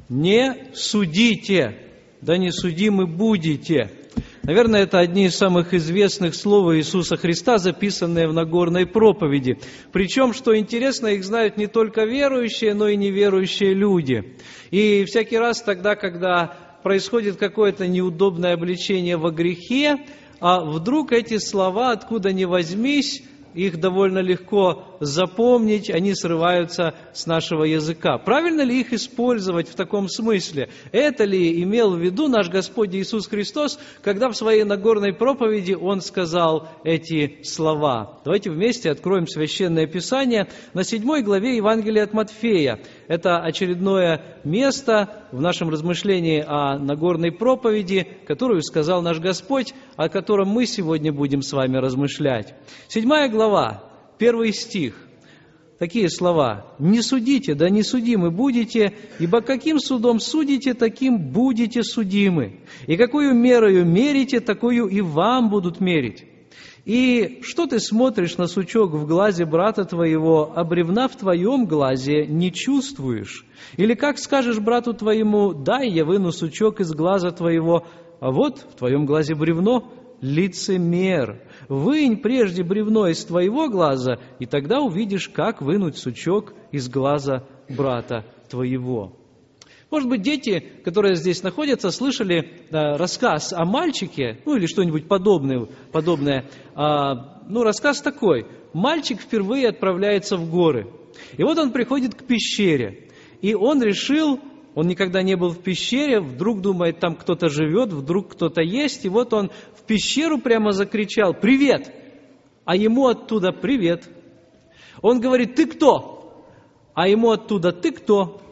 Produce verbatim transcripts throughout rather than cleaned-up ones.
Не судите, да не судимы будете. Наверное, это одни из самых известных слов Иисуса Христа, записанные в Нагорной проповеди. Причем, что интересно, их знают не только верующие, но и неверующие люди. И всякий раз тогда, когда происходит какое-то неудобное обличение во грехе, а вдруг эти слова, откуда ни возьмись, их довольно легко запомнить, они срываются с нашего языка. Правильно ли их использовать в таком смысле? Это ли имел в виду наш Господь Иисус Христос, когда в своей Нагорной проповеди Он сказал эти слова? Давайте вместе откроем Священное Писание на седьмой главе Евангелия от Матфея. Это очередное место в нашем размышлении о Нагорной проповеди, которую сказал наш Господь, о котором мы сегодня будем с вами размышлять. Седьмая глава, первый стих. Такие слова. «Не судите, да не судимы будете, ибо каким судом судите, таким будете судимы. И какую мерою мерите, такую и вам будут мерить. И что ты смотришь на сучок в глазе брата твоего, а бревна в твоем глазе не чувствуешь? Или как скажешь брату твоему, дай я выну сучок из глаза твоего, а вот в твоем глазе бревно? Лицемер! Вынь прежде бревно из твоего глаза, и тогда увидишь, как вынуть сучок из глаза брата твоего». Может быть, дети, которые здесь находятся, слышали да, рассказ о мальчике, ну или что-нибудь подобное. подобное. А, ну, рассказ такой. Мальчик впервые отправляется в горы. И вот он приходит к пещере. И он решил, он никогда не был в пещере, вдруг думает, там кто-то живет, вдруг кто-то есть. И вот он в пещеру прямо закричал: «Привет!» А ему оттуда: «Привет!» Он говорит: «Ты кто?» А ему оттуда: «Ты кто?»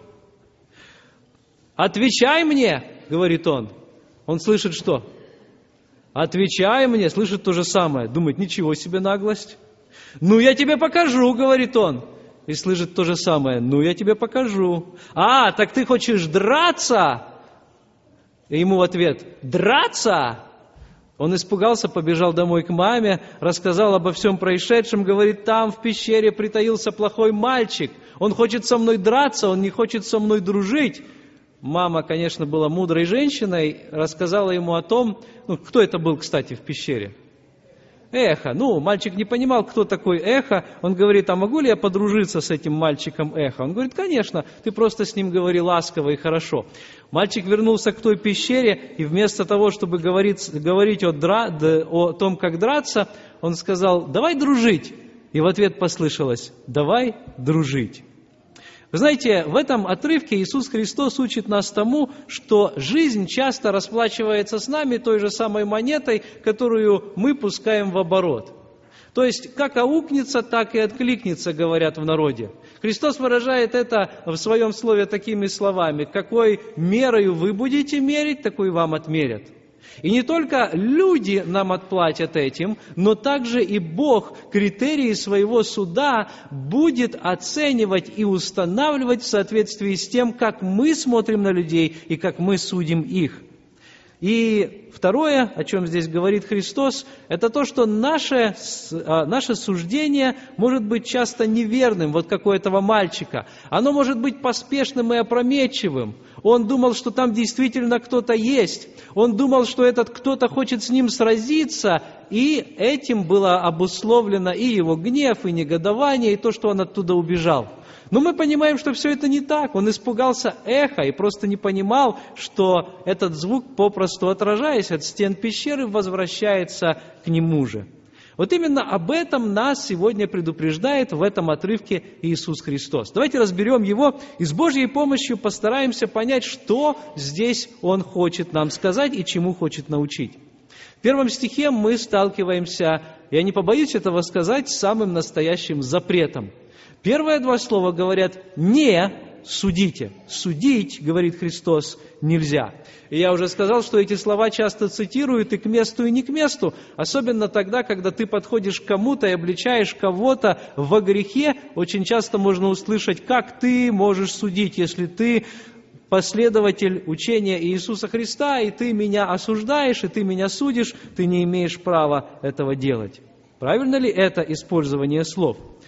«Отвечай мне!» — говорит он. Он слышит что? «Отвечай мне!» Слышит то же самое. Думает: ничего себе наглость. «Ну, я тебе покажу!» — говорит он. И слышит то же самое. «Ну, я тебе покажу!» «А, так ты хочешь драться?» И ему в ответ: «Драться?» Он испугался, побежал домой к маме, рассказал обо всем происшедшем, говорит: там в пещере притаился плохой мальчик. Он хочет со мной драться, он не хочет со мной дружить. Мама, конечно, была мудрой женщиной, рассказала ему о том, ну, кто это был, кстати, в пещере. Эхо. Ну, мальчик не понимал, кто такой Эхо. Он говорит: а могу ли я подружиться с этим мальчиком Эхо? Он говорит: конечно, ты просто с ним говори ласково и хорошо. Мальчик вернулся к той пещере, и вместо того, чтобы говорить, говорить о, дра, о том, как драться, он сказал: давай дружить. И в ответ послышалось: давай дружить. Вы знаете, в этом отрывке Иисус Христос учит нас тому, что жизнь часто расплачивается с нами той же самой монетой, которую мы пускаем в оборот. То есть, как аукнется, так и откликнется, говорят в народе. Христос выражает это в своем слове такими словами: «Какой мерою вы будете мерить, такой вам отмерят». И не только люди нам отплатят этим, но также и Бог критерии своего суда будет оценивать и устанавливать в соответствии с тем, как мы смотрим на людей и как мы судим их. И второе, о чем здесь говорит Христос, это то, что наше, наше суждение может быть часто неверным, вот как у этого мальчика. Оно может быть поспешным и опрометчивым. Он думал, что там действительно кто-то есть. Он думал, что этот кто-то хочет с ним сразиться, и этим было обусловлено и его гнев, и негодование, и то, что он оттуда убежал. Но мы понимаем, что все это не так. Он испугался эха и просто не понимал, что этот звук, попросту отражаясь от стен пещеры, возвращается к нему же. Вот именно об этом нас сегодня предупреждает в этом отрывке Иисус Христос. Давайте разберем его и с Божьей помощью постараемся понять, что здесь Он хочет нам сказать и чему хочет научить. В первом стихе мы сталкиваемся, я не побоюсь этого сказать, с самым настоящим запретом. Первые два слова говорят «не судите». Судить, говорит Христос, нельзя. И я уже сказал, что эти слова часто цитируют и к месту, и не к месту. Особенно тогда, когда ты подходишь к кому-то и обличаешь кого-то во грехе, очень часто можно услышать: как ты можешь судить, если ты последователь учения Иисуса Христа, и ты меня осуждаешь, и ты меня судишь, ты не имеешь права этого делать. Правильно ли это использование слов?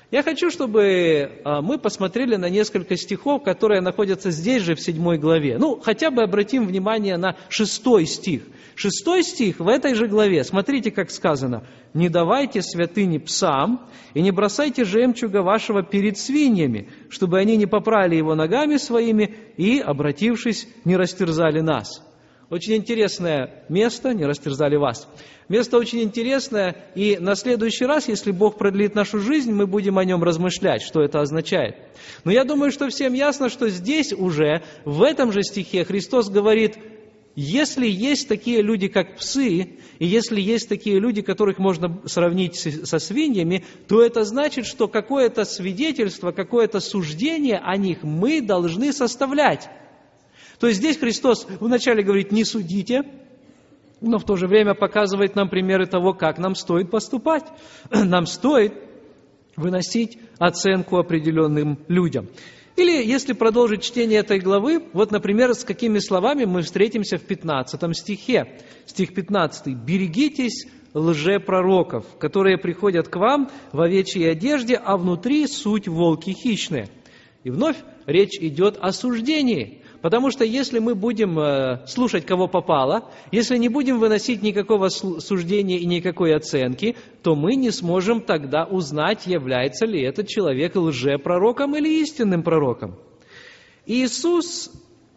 Я хочу, чтобы мы посмотрели на несколько стихов, которые находятся здесь же, в седьмой главе. Ну, хотя бы обратим внимание на шестой стих. Шестой стих в этой же главе. Смотрите, как сказано. «Не давайте святыни псам, и не бросайте жемчуга вашего перед свиньями, чтобы они не попрали его ногами своими и, обратившись, не растерзали нас». Очень интересное место, не растерзали вас. Место очень интересное, и на следующий раз, если Бог продлит нашу жизнь, мы будем о нем размышлять, что это означает. Но я думаю, что всем ясно, что здесь уже, в этом же стихе, Христос говорит, если есть такие люди, как псы, и если есть такие люди, которых можно сравнить со свиньями, то это значит, что какое-то свидетельство, какое-то суждение о них мы должны составлять. То есть здесь Христос вначале говорит «не судите», но в то же время показывает нам примеры того, как нам стоит поступать. Нам стоит выносить оценку определенным людям. Или, если продолжить чтение этой главы, вот, например, с какими словами мы встретимся в пятнадцатом стихе. Стих пятнадцатый. «Берегитесь лжепророков, которые приходят к вам в овечьей одежде, а внутри суть волки хищные». И вновь речь идет о суждении. Потому что если мы будем э, слушать, кого попало, если не будем выносить никакого суждения и никакой оценки, то мы не сможем тогда узнать, является ли этот человек лжепророком или истинным пророком. Иисус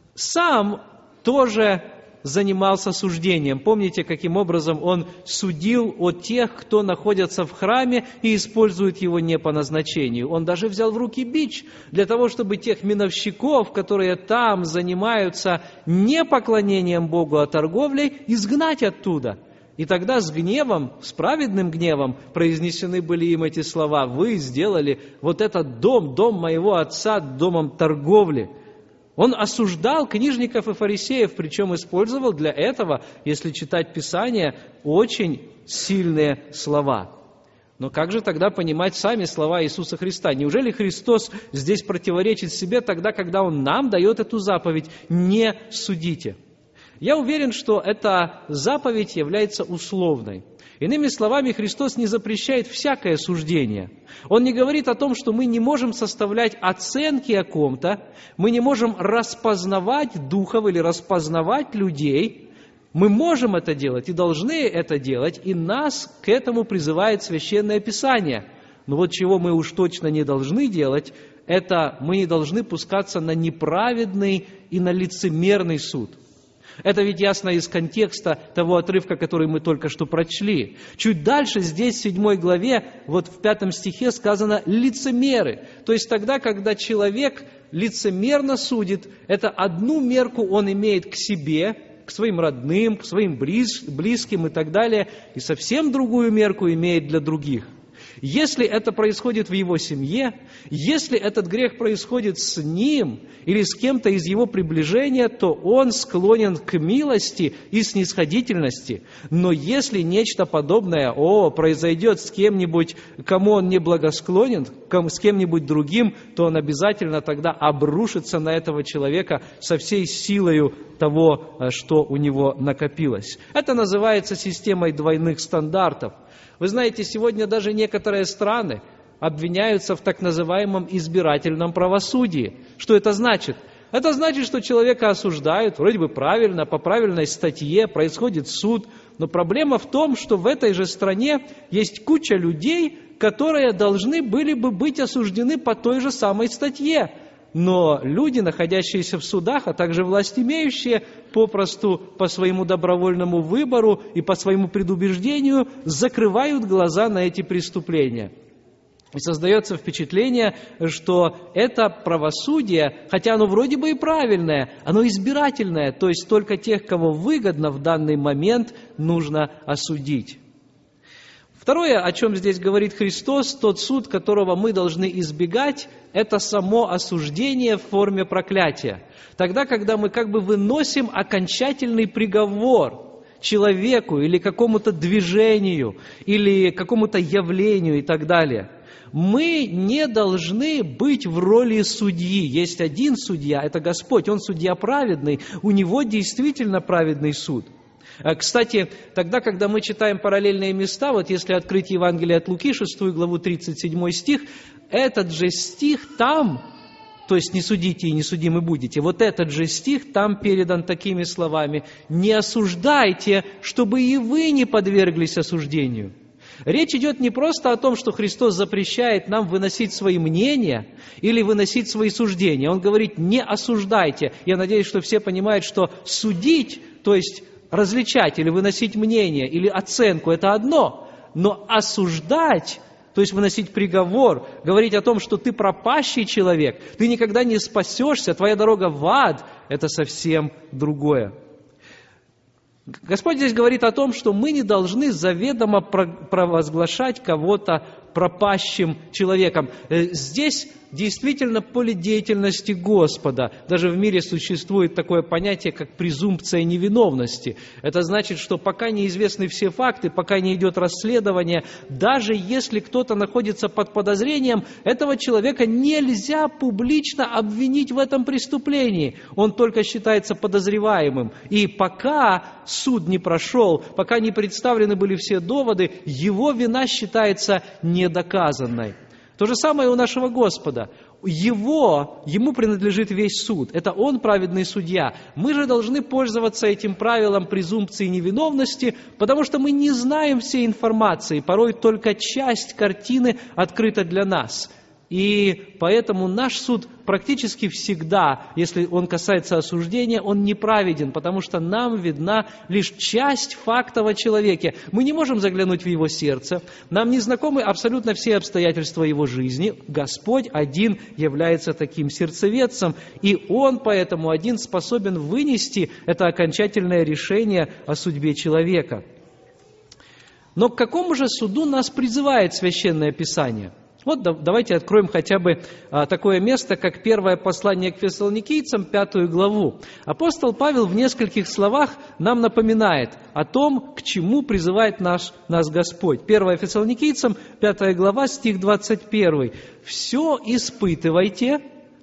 сам тоже занимался суждением. Помните, каким образом Он судил о тех, кто находится в храме и использует его не по назначению. Он даже взял в руки бич для того, чтобы тех миновщиков, которые там занимаются не поклонением Богу, а торговлей, изгнать оттуда. И тогда с гневом, с праведным гневом произнесены были им эти слова: «Вы сделали вот этот дом, дом моего отца, домом торговли». Он осуждал книжников и фарисеев, причем использовал для этого, если читать Писание, очень сильные слова. Но как же тогда понимать сами слова Иисуса Христа? Неужели Христос здесь противоречит себе тогда, когда Он нам дает эту заповедь «не судите»? Я уверен, что эта заповедь является условной. Иными словами, Христос не запрещает всякое суждение. Он не говорит о том, что мы не можем составлять оценки о ком-то, мы не можем распознавать духов или распознавать людей. Мы можем это делать и должны это делать, и нас к этому призывает Священное Писание. Но вот чего мы уж точно не должны делать, это мы не должны пускаться на неправедный и на лицемерный суд. Это ведь ясно из контекста того отрывка, который мы только что прочли. Чуть дальше, здесь, в седьмой главе, вот в пятом стихе сказано «лицемеры». То есть тогда, когда человек лицемерно судит, это одну мерку он имеет к себе, к своим родным, к своим близким и так далее, и совсем другую мерку имеет для других. Если это происходит в его семье, если этот грех происходит с ним или с кем-то из его приближения, то он склонен к милости и снисходительности. Но если нечто подобное о, произойдет с кем-нибудь, кому он не благосклонен, с кем-нибудь другим, то он обязательно тогда обрушится на этого человека со всей силою того, что у него накопилось. Это называется системой двойных стандартов. Вы знаете, сегодня даже некоторые страны обвиняются в так называемом избирательном правосудии. Что это значит? Это значит, что человека осуждают, вроде бы правильно, по правильной статье, происходит суд. Но проблема в том, что в этой же стране есть куча людей, которые должны были бы быть осуждены по той же самой статье. Но люди, находящиеся в судах, а также власть имеющие, попросту по своему добровольному выбору и по своему предубеждению закрывают глаза на эти преступления. И создается впечатление, что это правосудие, хотя оно вроде бы и правильное, оно избирательное, то есть только тех, кого выгодно в данный момент, нужно осудить. Второе, о чем здесь говорит Христос, тот суд, которого мы должны избегать, это само осуждение в форме проклятия. Тогда, когда мы как бы выносим окончательный приговор человеку или какому-то движению, или какому-то явлению и так далее. Мы не должны быть в роли судьи. Есть один судья, это Господь, Он судья праведный, у Него действительно праведный суд. Кстати, тогда, когда мы читаем параллельные места, вот если открыть Евангелие от Луки, шестую главу, тридцать седьмой стих, этот же стих там, то есть «не судите и не судимы будете», вот этот же стих там передан такими словами: «Не осуждайте, чтобы и вы не подверглись осуждению». Речь идет не просто о том, что Христос запрещает нам выносить свои мнения или выносить свои суждения. Он говорит: не осуждайте. Я надеюсь, что все понимают, что судить, то есть различать или выносить мнение, или оценку – это одно, но осуждать, то есть выносить приговор, говорить о том, что ты пропащий человек, ты никогда не спасешься, твоя дорога в ад – это совсем другое. Господь здесь говорит о том, что мы не должны заведомо провозглашать кого-то пропащим человеком. Здесь действительно поле деятельности Господа. Даже в мире существует такое понятие, как презумпция невиновности. Это значит, что пока неизвестны все факты, пока не идет расследование, даже если кто-то находится под подозрением, этого человека нельзя публично обвинить в этом преступлении. Он только считается подозреваемым. И пока суд не прошел, пока не представлены были все доводы, его вина считается недоказанной. То же самое у нашего Господа. Его, Ему принадлежит весь суд. Это Он праведный судья. Мы же должны пользоваться этим правилом презумпции невиновности, потому что мы не знаем всей информации. Порой только часть картины открыта для нас. И поэтому наш суд практически всегда, если он касается осуждения, он неправеден, потому что нам видна лишь часть фактов о человеке. Мы не можем заглянуть в его сердце, нам не знакомы абсолютно все обстоятельства его жизни. Господь один является таким сердцеведцем, и Он поэтому один способен вынести это окончательное решение о судьбе человека. Но к какому же суду нас призывает Священное Писание? Вот давайте откроем хотя бы а, такое место, как первое послание к Фессалоникийцам, пятую главу. Апостол Павел в нескольких словах нам напоминает о том, к чему призывает наш, нас Господь. первое Фессалоникийцам, пятая глава, стих двадцать первый. «Все испытывайте,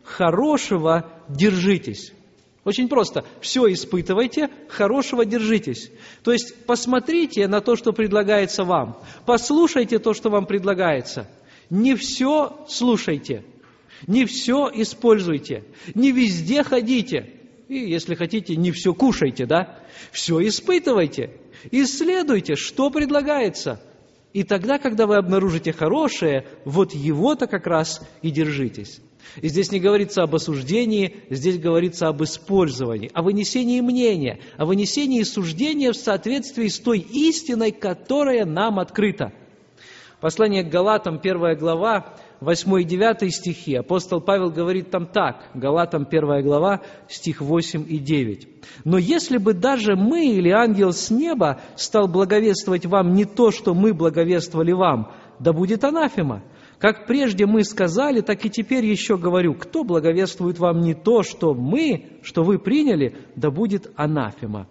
хорошего держитесь». Очень просто. Все испытывайте, хорошего держитесь. То есть посмотрите на то, что предлагается вам. Послушайте то, что вам предлагается. Не все слушайте, не все используйте, не везде ходите. И, если хотите, не все кушайте, да? Все испытывайте, исследуйте, что предлагается. И тогда, когда вы обнаружите хорошее, вот его-то как раз и держитесь. И здесь не говорится об осуждении, здесь говорится об использовании, о вынесении мнения, о вынесении суждения в соответствии с той истиной, которая нам открыта. Послание к Галатам, первая глава, восьмой и девятый стихи. Апостол Павел говорит там так, Галатам, первая глава, стих восемь и девять. «Но если бы даже мы или ангел с неба стал благовествовать вам не то, что мы благовествовали вам, да будет анафема. Как прежде мы сказали, так и теперь еще говорю, кто благовествует вам не то, что мы, что вы приняли, да будет анафема».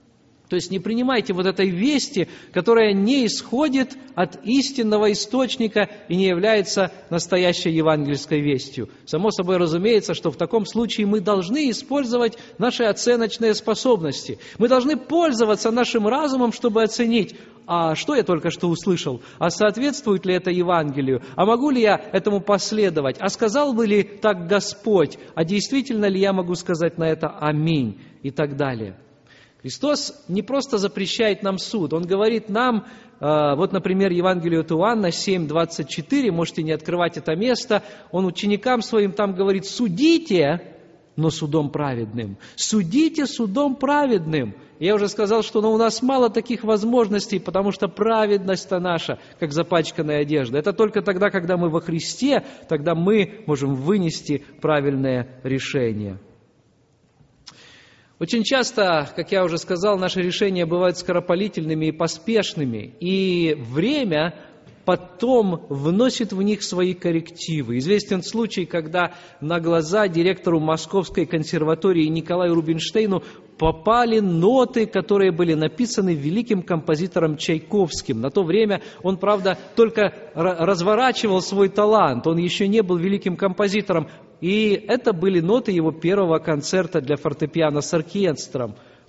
То есть не принимайте вот этой вести, которая не исходит от истинного источника и не является настоящей евангельской вестью. Само собой разумеется, что в таком случае мы должны использовать наши оценочные способности. Мы должны пользоваться нашим разумом, чтобы оценить, а что я только что услышал, а соответствует ли это Евангелию, а могу ли я этому последовать, а сказал бы ли так Господь, а действительно ли я могу сказать на это аминь и так далее. Христос не просто запрещает нам суд, Он говорит нам, вот, например, Евангелие от Иоанна семь двадцать четыре, можете не открывать это место, Он ученикам Своим там говорит: «Судите, но судом праведным». Судите судом праведным. Я уже сказал, что ну, у нас мало таких возможностей, потому что праведность-то наша, как запачканная одежда. Это только тогда, когда мы во Христе, тогда мы можем вынести правильное решение. Очень часто, как я уже сказал, наши решения бывают скоропалительными и поспешными, и время потом вносит в них свои коррективы. Известен случай, когда на глаза директору Московской консерватории Николаю Рубинштейну попали ноты, которые были написаны великим композитором Чайковским. На то время он, правда, только разворачивал свой талант, он еще не был великим композитором. И это были ноты его первого концерта для фортепиано с оркестром.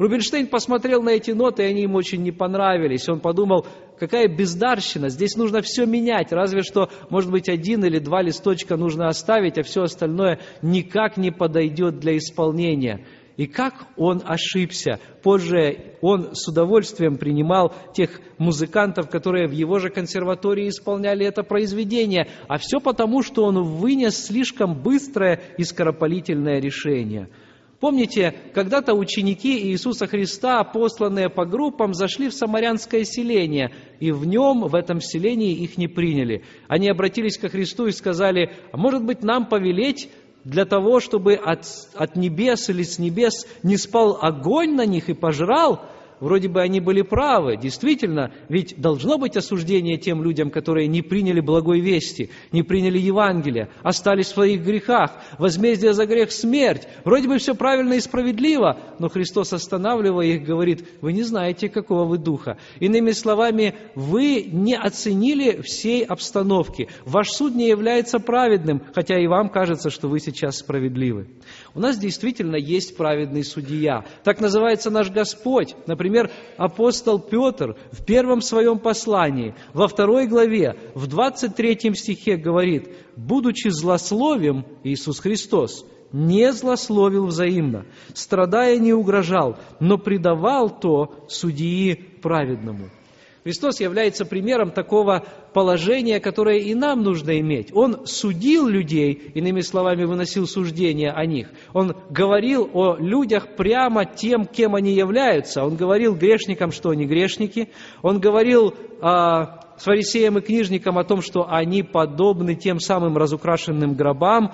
Рубинштейн посмотрел на эти ноты, и они ему очень не понравились. Он подумал, какая бездарщина, здесь нужно все менять, разве что, может быть, один или два листочка нужно оставить, а все остальное никак не подойдет для исполнения. И как он ошибся. Позже он с удовольствием принимал тех музыкантов, которые в его же консерватории исполняли это произведение. А все потому, что он вынес слишком быстрое и скоропалительное решение. Помните, когда-то ученики Иисуса Христа, посланные по группам, зашли в самарянское селение, и в нем, в этом селении, их не приняли. Они обратились ко Христу и сказали, а может быть, нам повелеть для того, чтобы от, от небес или с небес не спал огонь на них и пожрал? Вроде бы они были правы, действительно, ведь должно быть осуждение тем людям, которые не приняли благой вести, не приняли Евангелия, остались в своих грехах, возмездие за грех – смерть. Вроде бы все правильно и справедливо, но Христос, останавливая их, говорит, вы не знаете, какого вы духа. Иными словами, вы не оценили всей обстановки, ваш суд не является праведным, хотя и вам кажется, что вы сейчас справедливы. У нас действительно есть праведный судья, так называется наш Господь. Например, Например, апостол Петр в первом своем послании, во второй главе, в двадцать третьем стихе говорит, «Будучи злословием, Иисус Христос не злословил взаимно, страдая не угрожал, но предавал то судьи праведному». Христос является примером такого положения, которое и нам нужно иметь. Он судил людей, иными словами, выносил суждения о них. Он говорил о людях прямо тем, кем они являются. Он говорил грешникам, что они грешники. Он говорил а, фарисеям и книжникам о том, что они подобны тем самым разукрашенным гробам.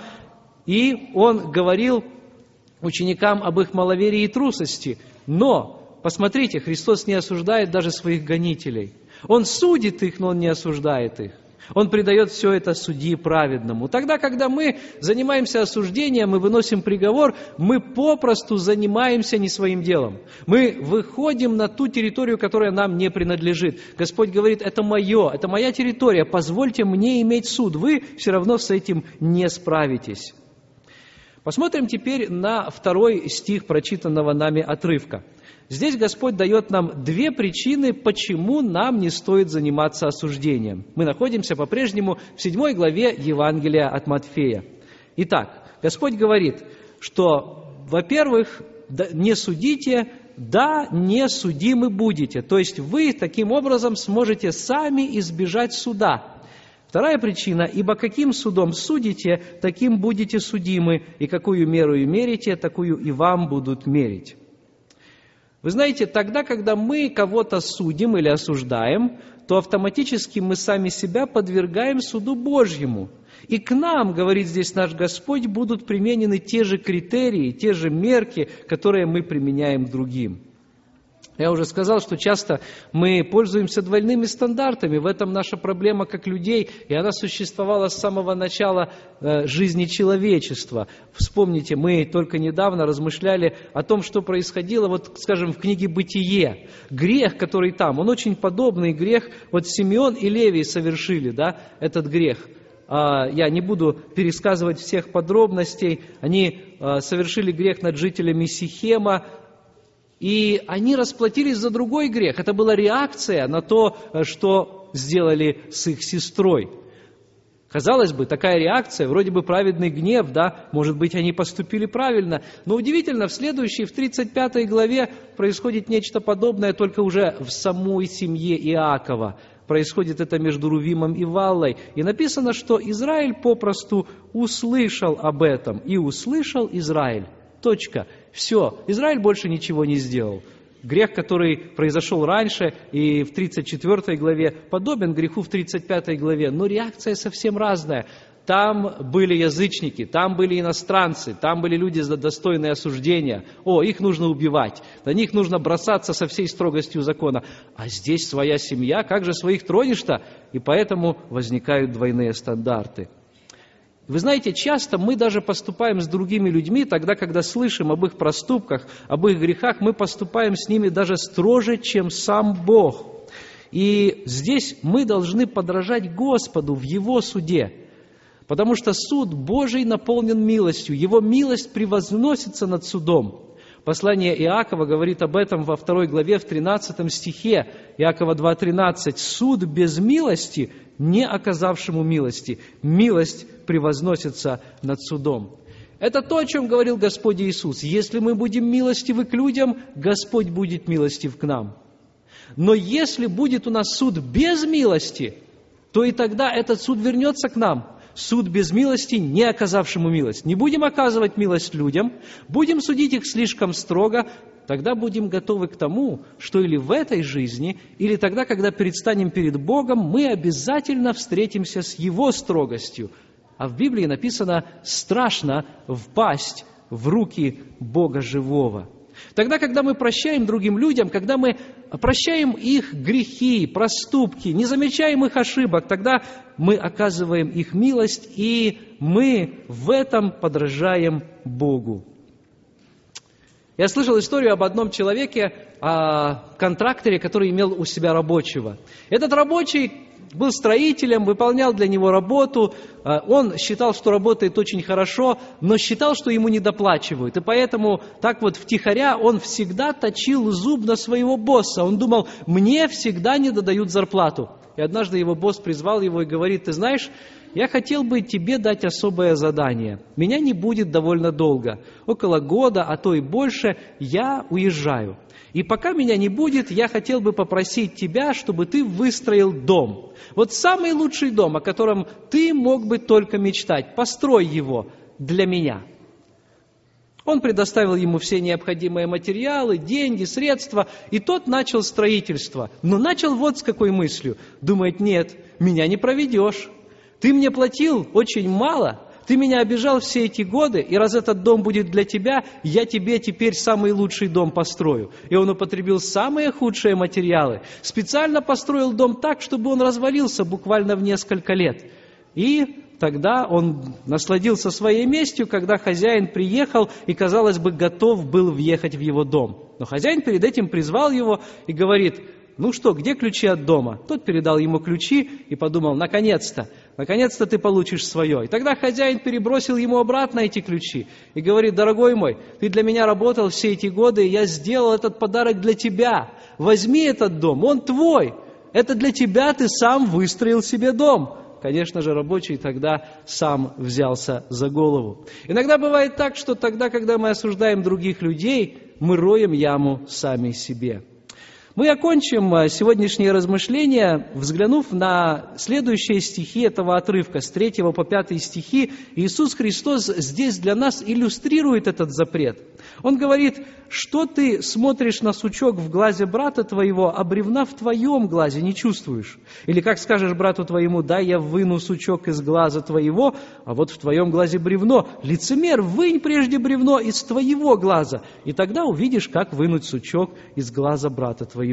И он говорил ученикам об их маловерии и трусости. Но посмотрите, Христос не осуждает даже своих гонителей. Он судит их, но Он не осуждает их. Он предает все это судьи праведному. Тогда, когда мы занимаемся осуждением, мы выносим приговор, мы попросту занимаемся не своим делом. Мы выходим на ту территорию, которая нам не принадлежит. Господь говорит, это мое, это моя территория, позвольте мне иметь суд. Вы все равно с этим не справитесь. Посмотрим теперь на второй стих прочитанного нами отрывка. Здесь Господь дает нам две причины, почему нам не стоит заниматься осуждением. Мы находимся по-прежнему в седьмой главе Евангелия от Матфея. Итак, Господь говорит, что, во-первых, не судите, да, не судимы будете. То есть вы таким образом сможете сами избежать суда. Вторая причина, ибо каким судом судите, таким будете судимы, и какую меру и мерите, такую и вам будут мерить. Вы знаете, тогда, когда мы кого-то судим или осуждаем, то автоматически мы сами себя подвергаем суду Божьему. И к нам, говорит здесь наш Господь, будут применены те же критерии, те же мерки, которые мы применяем к другим. Я уже сказал, что часто мы пользуемся двойными стандартами. В этом наша проблема как людей, и она существовала с самого начала э, жизни человечества. Вспомните, мы только недавно размышляли о том, что происходило, вот, скажем, в книге «Бытие». Грех, который там, он очень подобный грех. Вот Симеон и Левий совершили, да, этот грех. Я не буду пересказывать всех подробностей. Они э, совершили грех над жителями Сихема, и они расплатились за другой грех. Это была реакция на то, что сделали с их сестрой. Казалось бы, такая реакция, вроде бы праведный гнев, да, может быть, они поступили правильно. Но удивительно, в следующей, в тридцать пятой главе происходит нечто подобное, только уже в самой семье Иакова. Происходит это между Рувимом и Валлой. И написано, что Израиль попросту услышал об этом. И услышал Израиль. Точка. Все. Израиль больше ничего не сделал. Грех, который произошел раньше и в тридцать четвёртой главе, подобен греху в тридцать пятой главе, но реакция совсем разная. Там были язычники, там были иностранцы, там были люди, достойные осуждения. О, их нужно убивать, на них нужно бросаться со всей строгостью закона. А здесь своя семья, как же своих тронешь-то? И поэтому возникают двойные стандарты. Вы знаете, часто мы даже поступаем с другими людьми, тогда, когда слышим об их проступках, об их грехах, мы поступаем с ними даже строже, чем сам Бог. И здесь мы должны подражать Господу в Его суде, потому что суд Божий наполнен милостью, Его милость превозносится над судом. Послание Иакова говорит об этом во второй главе, в тринадцатом стихе, Иакова два тринадцать. «Суд без милости, не оказавшему милости, милость превозносится над судом». Это то, о чем говорил Господь Иисус. Если мы будем милостивы к людям, Господь будет милостив к нам. Но если будет у нас суд без милости, то и тогда этот суд вернется к нам. Суд без милости, не оказавшему милость. Не будем оказывать милость людям, будем судить их слишком строго, тогда будем готовы к тому, что или в этой жизни, или тогда, когда предстанем перед Богом, мы обязательно встретимся с Его строгостью. А в Библии написано «страшно впасть в руки Бога живого». Тогда, когда мы прощаем другим людям, когда мы прощаем их грехи, проступки, не замечаем их ошибок, тогда мы оказываем их милость, и мы в этом подражаем Богу. Я слышал историю об одном человеке, о контракторе, который имел у себя рабочего. Этот рабочий был строителем, выполнял для него работу. Он считал, что работает очень хорошо, но считал, что ему недоплачивают. И поэтому так вот втихаря он всегда точил зуб на своего босса. Он думал, мне всегда не додают зарплату. И однажды его босс призвал его и говорит, ты знаешь, я хотел бы тебе дать особое задание. Меня не будет довольно долго. Около года, а то и больше, я уезжаю. И пока меня не будет, я хотел бы попросить тебя, чтобы ты выстроил дом. Вот самый лучший дом, о котором ты мог бы только мечтать. Построй его для меня. Он предоставил ему все необходимые материалы, деньги, средства, и тот начал строительство. Но начал вот с какой мыслью. Думает, нет, меня не проведешь. Ты мне платил очень мало, ты меня обижал все эти годы, и раз этот дом будет для тебя, я тебе теперь самый лучший дом построю. И он употребил самые худшие материалы, специально построил дом так, чтобы он развалился буквально в несколько лет. И тогда он насладился своей местью, когда хозяин приехал и, казалось бы, готов был въехать в его дом. Но хозяин перед этим призвал его и говорит, ну что, где ключи от дома? Тот передал ему ключи и подумал, наконец-то, наконец-то ты получишь свое. И тогда хозяин перебросил ему обратно эти ключи и говорит, дорогой мой, ты для меня работал все эти годы, и я сделал этот подарок для тебя. Возьми этот дом, он твой. Это для тебя, ты сам выстроил себе дом. Конечно же, рабочий тогда сам взялся за голову. Иногда бывает так, что тогда, когда мы осуждаем других людей, мы роем яму сами себе. Мы окончим сегодняшнее размышление, взглянув на следующие стихи этого отрывка, с третьего по пятый стихи. Иисус Христос здесь для нас иллюстрирует этот запрет. Он говорит, что ты смотришь на сучок в глазе брата твоего, а бревна в твоем глазе не чувствуешь? Или как скажешь брату твоему, да, я выну сучок из глаза твоего, а вот в твоем глазе бревно. Лицемер, вынь прежде бревно из твоего глаза, и тогда увидишь, как вынуть сучок из глаза брата твоего.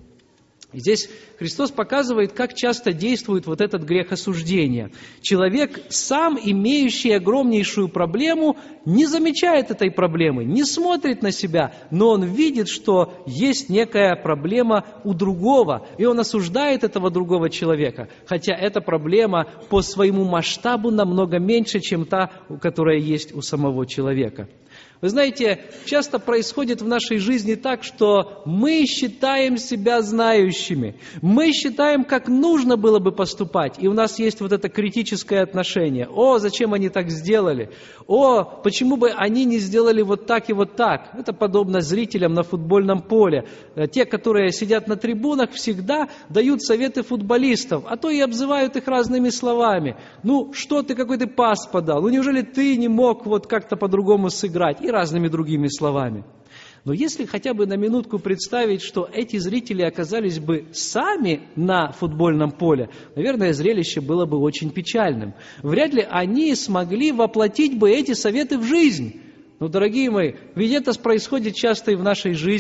И здесь Христос показывает, как часто действует вот этот грех осуждения. Человек, сам имеющий огромнейшую проблему, не замечает этой проблемы, не смотрит на себя, но он видит, что есть некая проблема у другого, и он осуждает этого другого человека, хотя эта проблема по своему масштабу намного меньше, чем та, которая есть у самого человека. Вы знаете, часто происходит в нашей жизни так, что мы считаем себя знающими, мы считаем, как нужно было бы поступать, и у нас есть вот это критическое отношение. О, зачем они так сделали? О, почему бы они не сделали вот так и вот так? Это подобно зрителям на футбольном поле. Те, которые сидят на трибунах, всегда дают советы футболистов, а то и обзывают их разными словами. Ну, что ты, какой ты пас подал? Ну, неужели ты не мог вот как-то по-другому сыграть? И разными другими словами. Но если хотя бы на минутку представить, что эти зрители оказались бы сами на футбольном поле, наверное, зрелище было бы очень печальным. Вряд ли они смогли воплотить бы эти советы в жизнь. Но, дорогие мои, ведь это происходит часто и в нашей жизни.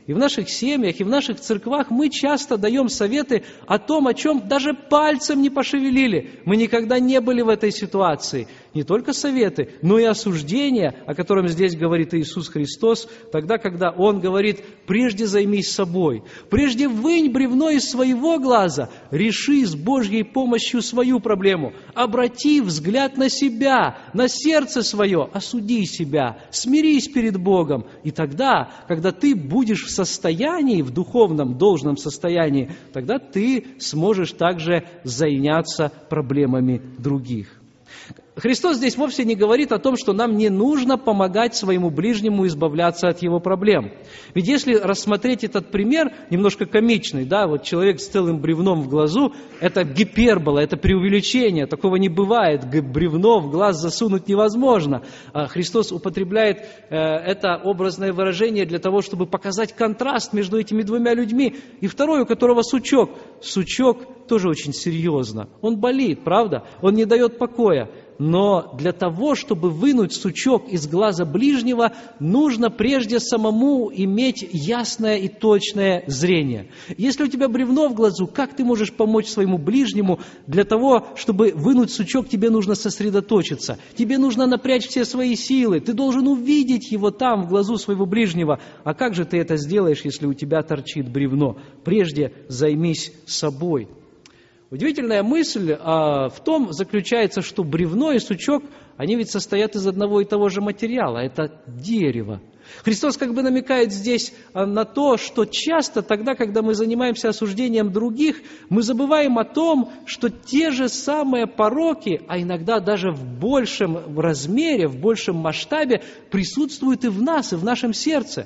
И в наших семьях, и в наших церквах мы часто даем советы о том, о чем даже пальцем не пошевелили. Мы никогда не были в этой ситуации. Не только советы, но и осуждения, о котором здесь говорит Иисус Христос, тогда, когда Он говорит: прежде займись собой, прежде вынь бревно из своего глаза, реши с Божьей помощью свою проблему, обрати взгляд на себя, на сердце свое, осуди себя, смирись перед Богом. И тогда, когда ты будешь в состоянии, в духовном, должном состоянии, тогда ты сможешь также заняться проблемами других. Христос здесь вовсе не говорит о том, что нам не нужно помогать своему ближнему избавляться от его проблем. Ведь если рассмотреть этот пример, немножко комичный, да, вот человек с целым бревном в глазу, это гипербола, это преувеличение, такого не бывает, бревно в глаз засунуть невозможно. А Христос употребляет э, это образное выражение для того, чтобы показать контраст между этими двумя людьми. И второй, у которого сучок. Сучок тоже очень серьезно. Он болит, правда? Он не дает покоя. Но для того, чтобы вынуть сучок из глаза ближнего, нужно прежде самому иметь ясное и точное зрение. Если у тебя бревно в глазу, как ты можешь помочь своему ближнему? Для того, чтобы вынуть сучок, тебе нужно сосредоточиться. Тебе нужно напрячь все свои силы. Ты должен увидеть его там, в глазу своего ближнего. А как же ты это сделаешь, если у тебя торчит бревно? Прежде займись собой. Удивительная мысль а, в том заключается, что бревно и сучок, они ведь состоят из одного и того же материала, это дерево. Христос как бы намекает здесь а, на то, что часто тогда, когда мы занимаемся осуждением других, мы забываем о том, что те же самые пороки, а иногда даже в большем размере, в большем масштабе, присутствуют и в нас, и в нашем сердце.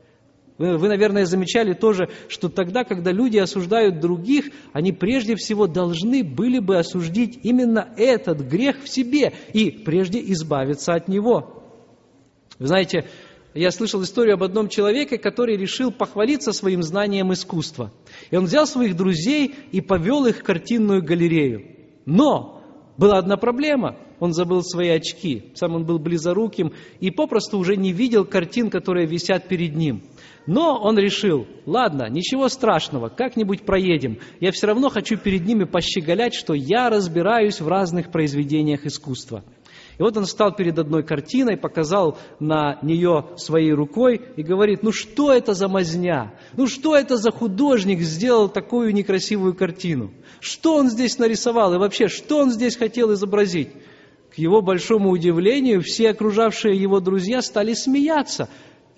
Вы, вы, наверное, замечали тоже, что тогда, когда люди осуждают других, они прежде всего должны были бы осудить именно этот грех в себе и прежде избавиться от него. Вы знаете, я слышал историю об одном человеке, который решил похвалиться своим знанием искусства. И он взял своих друзей и повел их в картинную галерею. Но была одна проблема. Он забыл свои очки. Сам он был близоруким и попросту уже не видел картин, которые висят перед ним. Но он решил: ладно, ничего страшного, как-нибудь проедем. Я все равно хочу перед ними пощеголять, что я разбираюсь в разных произведениях искусства. И вот он встал перед одной картиной, показал на нее своей рукой и говорит: ну что это за мазня? Ну что это за художник сделал такую некрасивую картину? Что он здесь нарисовал и вообще, что он здесь хотел изобразить? К его большому удивлению, все окружавшие его друзья стали смеяться.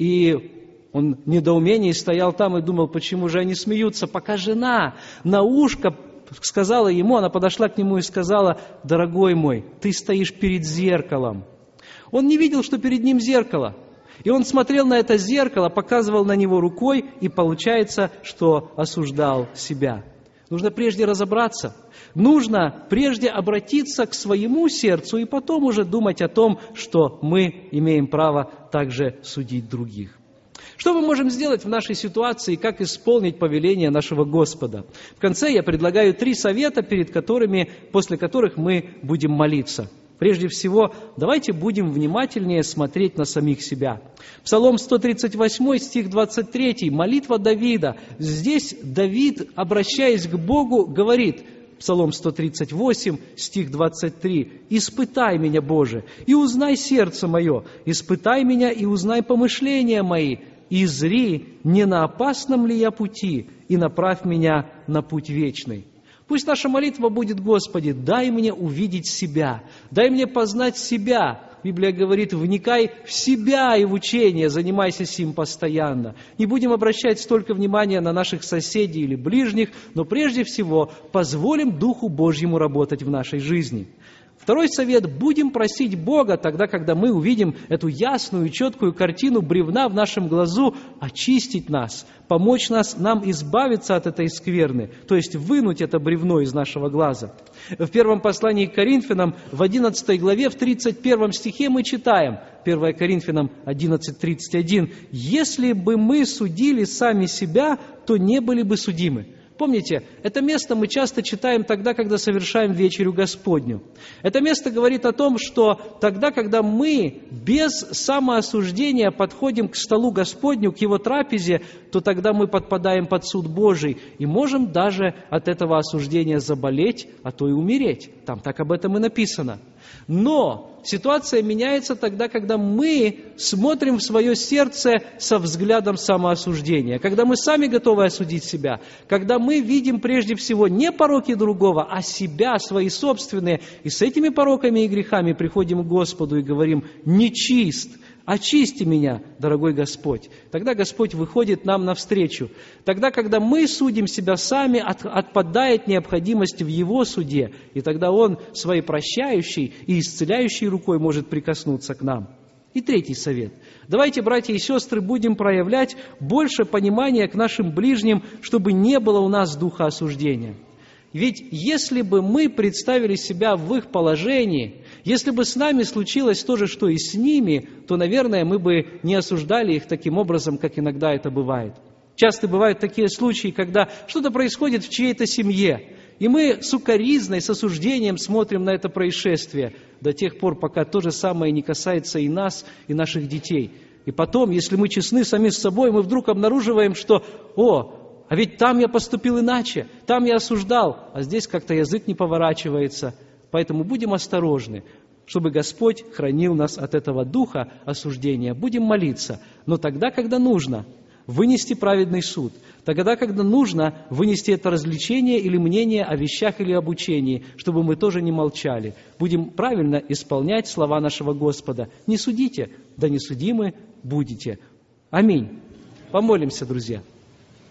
И он в недоумении стоял там и думал, почему же они смеются, пока жена на ушко сказала ему, она подошла к нему и сказала: дорогой мой, ты стоишь перед зеркалом. Он не видел, что перед ним зеркало. И он смотрел на это зеркало, показывал на него рукой, и получается, что осуждал себя. Нужно прежде разобраться, нужно прежде обратиться к своему сердцу и потом уже думать о том, что мы имеем право также судить других. Что мы можем сделать в нашей ситуации, как исполнить повеление нашего Господа? В конце я предлагаю три совета, перед которыми, после которых мы будем молиться. Прежде всего, давайте будем внимательнее смотреть на самих себя. Псалом сто тридцать восемь, стих двадцать три, молитва Давида. Здесь Давид, обращаясь к Богу, говорит, Псалом сто тридцать восемь, стих двадцать три, «Испытай меня, Боже, и узнай сердце мое, испытай меня и узнай помышления мои, и зри, не на опасном ли я пути, и направь меня на путь вечный». Пусть наша молитва будет: Господи, дай мне увидеть себя, дай мне познать себя. Библия говорит: вникай в себя и в учение, занимайся сим постоянно. Не будем обращать столько внимания на наших соседей или ближних, но прежде всего позволим Духу Божьему работать в нашей жизни. Второй совет: будем просить Бога тогда, когда мы увидим эту ясную и четкую картину бревна в нашем глазу, очистить нас, помочь нас, нам избавиться от этой скверны, то есть вынуть это бревно из нашего глаза. В первом послании к Коринфянам, в одиннадцатой главе, в тридцать первом стихе мы читаем, первое Коринфянам одиннадцать тридцать один, «Если бы мы судили сами себя, то не были бы судимы». Помните, это место мы часто читаем тогда, когда совершаем вечерю Господню. Это место говорит о том, что тогда, когда мы без самоосуждения подходим к столу Господню, к Его трапезе, то тогда мы подпадаем под суд Божий и можем даже от этого осуждения заболеть, а то и умереть. Там так об этом и написано. Но ситуация меняется тогда, когда мы смотрим в свое сердце со взглядом самоосуждения, когда мы сами готовы осудить себя, когда мы видим прежде всего не пороки другого, а себя, свои собственные, и с этими пороками и грехами приходим к Господу и говорим: «Нечист, очисти меня, дорогой Господь». Тогда Господь выходит нам навстречу. Тогда, когда мы судим себя сами, от, отпадает необходимость в Его суде, и тогда Он своей прощающей и исцеляющей рукой может прикоснуться к нам. И третий совет. Давайте, братья и сестры, будем проявлять больше понимания к нашим ближним, чтобы не было у нас духа осуждения. Ведь если бы мы представили себя в их положении, если бы с нами случилось то же, что и с ними, то, наверное, мы бы не осуждали их таким образом, как иногда это бывает. Часто бывают такие случаи, когда что-то происходит в чьей-то семье, и мы с укоризной, с осуждением смотрим на это происшествие до тех пор, пока то же самое не касается и нас, и наших детей. И потом, если мы честны сами с собой, мы вдруг обнаруживаем, что «О, а ведь там я поступил иначе, там я осуждал, а здесь как-то язык не поворачивается». Поэтому будем осторожны, чтобы Господь хранил нас от этого духа осуждения. Будем молиться, но тогда, когда нужно, вынести праведный суд. Тогда, когда нужно, вынести это развлечение или мнение о вещах или об учении, чтобы мы тоже не молчали. Будем правильно исполнять слова нашего Господа. Не судите, да не судимы будете. Аминь. Помолимся, друзья.